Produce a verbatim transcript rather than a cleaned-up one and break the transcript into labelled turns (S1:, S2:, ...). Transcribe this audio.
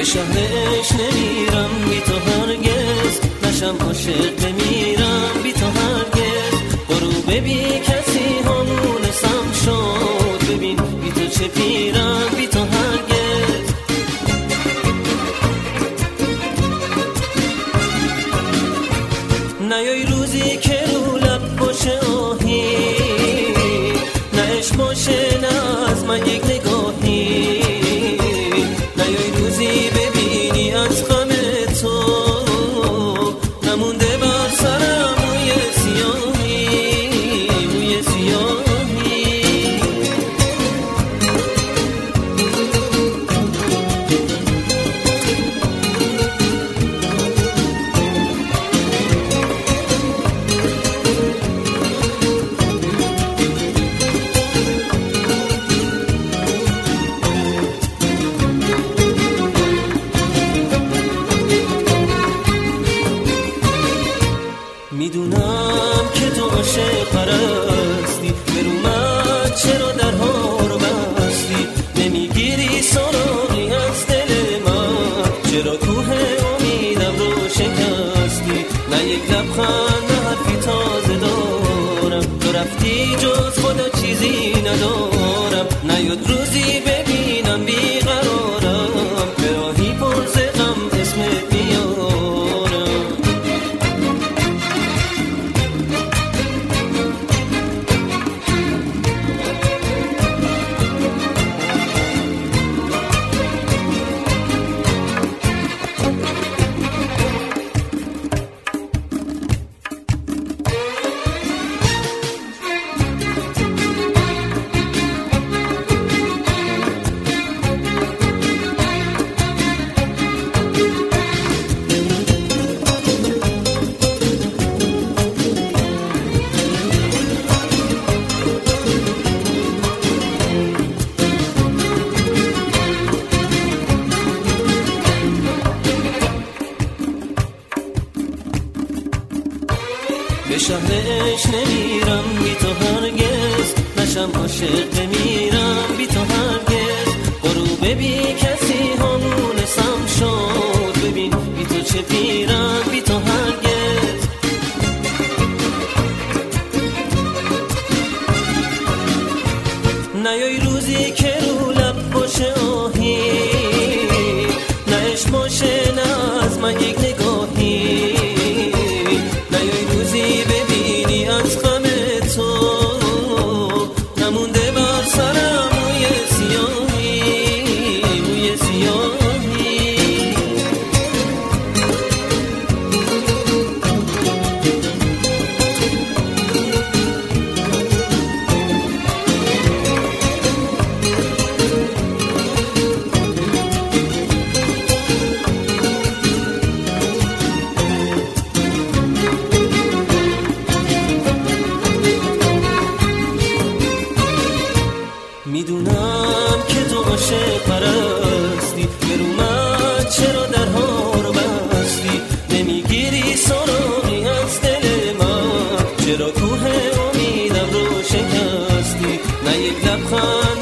S1: به شهرش نمیرم بی تو هرگز، نشم عاشق بمیرم بی تو هرگز. غروب بی کسی همونسم شد، ببین بی تو چه پیرم بی تو هرگز. نیای روزی که رو لب باشه آهی، نه عشق باشه نه از من یک نگاهی. نیای روزی ببینی از غم تو نمونده بر سرم موی سیاهی، موی سیاهی. میدونم که تو عاشق پرستی، برومت چرا درها رو بستی. نمیگیری سراغی از دل من، چرا کوه امیدم رو شکستی. نه یک لبخند نه حرفی تازه دارم، تو رفتی جز خدا چیزی ندارم. نیاد روزی ببینم بیقرارم، به راهی پر ز غم اسمت میارم. به شهرش نمیرم بی تو هرگز، نشم عاشق بمیرم بی تو هرگز. غروب بی کسی همونسم شد، ببین بی تو چه پیرم بی تو هرگز. نیای روزی که رو لب باشه آهی، نه عشق باشه نه از من یک نگاهی. نیای روزی ببینی از غم تو نمونده بر سرم موی سیاهی، موی سیاهی. میدونم که تو عاشق پرستی، برومت چرا درها رو بستی. نمیگیری سراغی از دل من، چرا کوه امیدم رو شکستی. نه یک لبخند